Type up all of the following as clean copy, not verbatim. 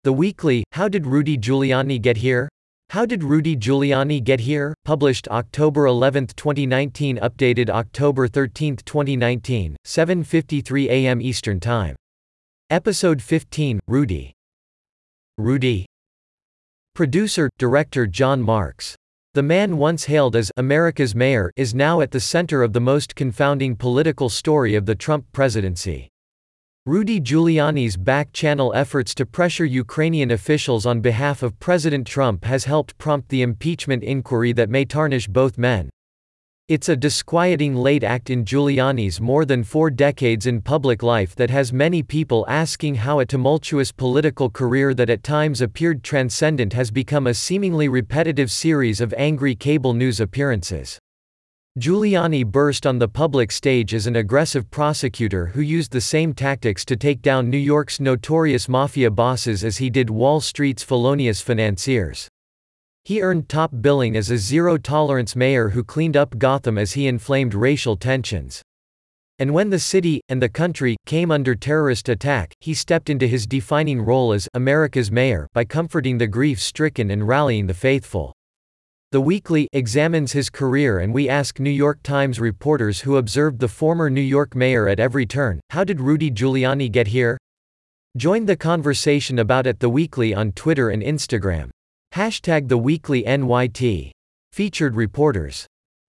The Weekly, How Did Rudy Giuliani Get Here? How Did Rudy Giuliani Get Here? Published October 11, 2019. Updated October 13, 2019, 7:53 a.m. Eastern Time. Episode 15, Rudy. Rudy. Producer, director John Marks. The man once hailed as America's mayor is now at the center of the most confounding political story of the Trump presidency. Rudy Giuliani's back-channel efforts to pressure Ukrainian officials on behalf of President Trump has helped prompt the impeachment inquiry that may tarnish both men. It's a disquieting late act in Giuliani's more than 4 decades in public life that has many people asking how a tumultuous political career that at times appeared transcendent has become a seemingly repetitive series of angry cable news appearances. Giuliani burst on the public stage as an aggressive prosecutor who used the same tactics to take down New York's notorious mafia bosses as he did Wall Street's felonious financiers. He earned top billing as a zero-tolerance mayor who cleaned up Gotham as he inflamed racial tensions. And when the city, and the country, came under terrorist attack, he stepped into his defining role as America's mayor by comforting the grief-stricken and rallying the faithful. The Weekly examines his career, and we ask New York Times reporters who observed the former New York mayor at every turn, how did Rudy Giuliani get here? Join the conversation about The Weekly on Twitter and Instagram. #TheWeeklyNYT. Featured reporters.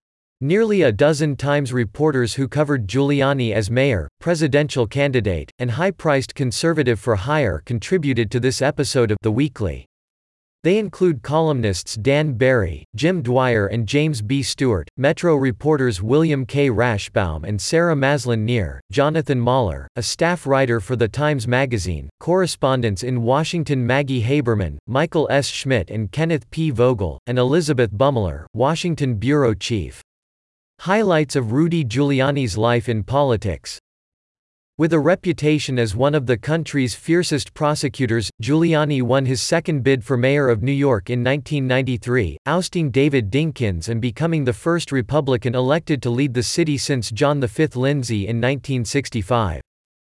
Nearly a dozen Times reporters who covered Giuliani as mayor, presidential candidate, and high-priced conservative for hire contributed to this episode of The Weekly. They include columnists Dan Barry, Jim Dwyer and James B. Stewart, Metro reporters William K. Rashbaum and Sarah Maslin Neer, Jonathan Mahler, a staff writer for The Times Magazine, correspondents in Washington Maggie Haberman, Michael S. Schmidt and Kenneth P. Vogel, and Elizabeth Bummeler, Washington bureau chief. Highlights of Rudy Giuliani's life in politics. With a reputation as one of the country's fiercest prosecutors, Giuliani won his second bid for mayor of New York in 1993, ousting David Dinkins and becoming the first Republican elected to lead the city since John V. Lindsay in 1965.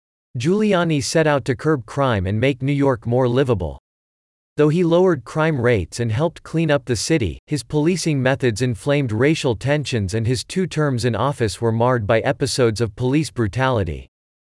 Giuliani set out to curb crime and make New York more livable. Though he lowered crime rates and helped clean up the city, his policing methods inflamed racial tensions and his 2 terms in office were marred by episodes of police brutality.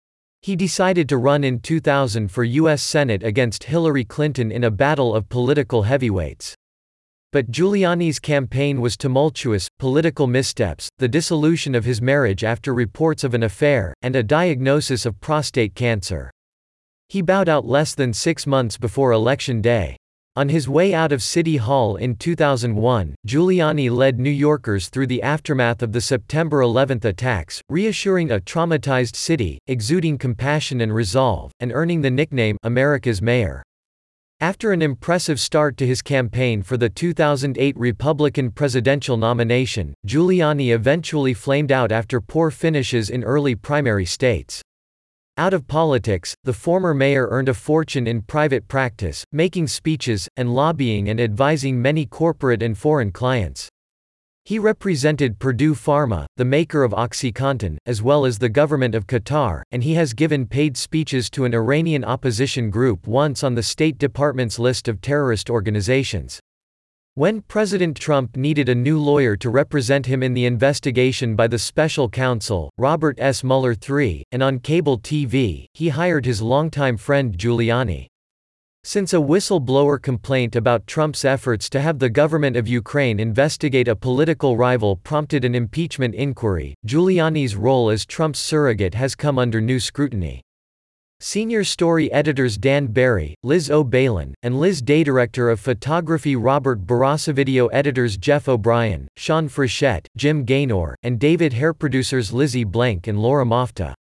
He decided to run in 2000 for U.S. Senate against Hillary Clinton in a battle of political heavyweights. But Giuliani's campaign was tumultuous, political missteps, the dissolution of his marriage after reports of an affair, and a diagnosis of prostate cancer. He bowed out less than 6 months before Election Day. On his way out of City Hall in 2001, Giuliani led New Yorkers through the aftermath of the September 11 attacks, reassuring a traumatized city, exuding compassion and resolve, and earning the nickname America's Mayor. After an impressive start to his campaign for the 2008 Republican presidential nomination, Giuliani eventually flamed out after poor finishes in early primary states. Out of politics, the former mayor earned a fortune in private practice, making speeches, and lobbying and advising many corporate and foreign clients. He represented Purdue Pharma, the maker of OxyContin, as well as the government of Qatar, and he has given paid speeches to an Iranian opposition group once on the State Department's list of terrorist organizations. When President Trump needed a new lawyer to represent him in the investigation by the special counsel, Robert S. Mueller III, and on cable TV, he hired his longtime friend Giuliani. Since a whistleblower complaint about Trump's efforts to have the government of Ukraine investigate a political rival prompted an impeachment inquiry, Giuliani's role as Trump's surrogate has come under new scrutiny. Senior story editors Dan Barry, Liz O'Balin, and Liz Day, director of photography Robert Barassa, video editors Jeff O'Brien, Sean Frechette, Jim Gaynor, and David Hare, producers Lizzie Blank and Laura Mofta.